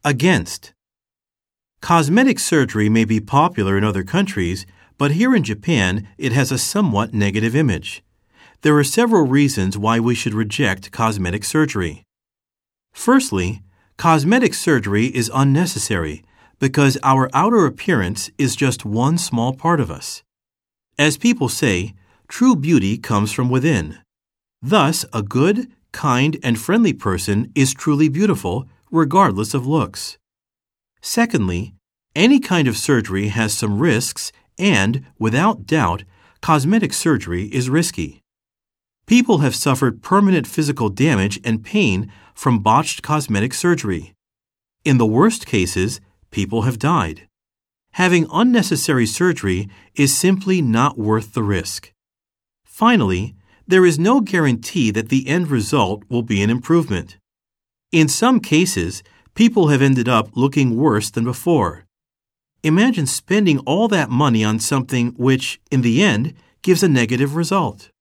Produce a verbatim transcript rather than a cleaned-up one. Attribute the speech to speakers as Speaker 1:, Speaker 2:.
Speaker 1: Against. Cosmetic surgery may be popular in other countries, but here in Japan it has a somewhat negative image. There are several reasons why we should reject cosmetic surgery. Firstly, cosmetic surgery is unnecessary because our outer appearance is just one small part of us. As people say, true beauty comes from within. Thus, a good, kind, and friendly person is truly beautiful, regardless of looks. Secondly, any kind of surgery has some risks and, without doubt, cosmetic surgery is risky. People have suffered permanent physical damage and pain from botched cosmetic surgery. In the worst cases, people have died. Having unnecessary surgery is simply not worth the risk. Finally, there is no guarantee that the end result will be an improvement. In some cases, people have ended up looking worse than before. Imagine spending all that money on something which, in the end, gives a negative result.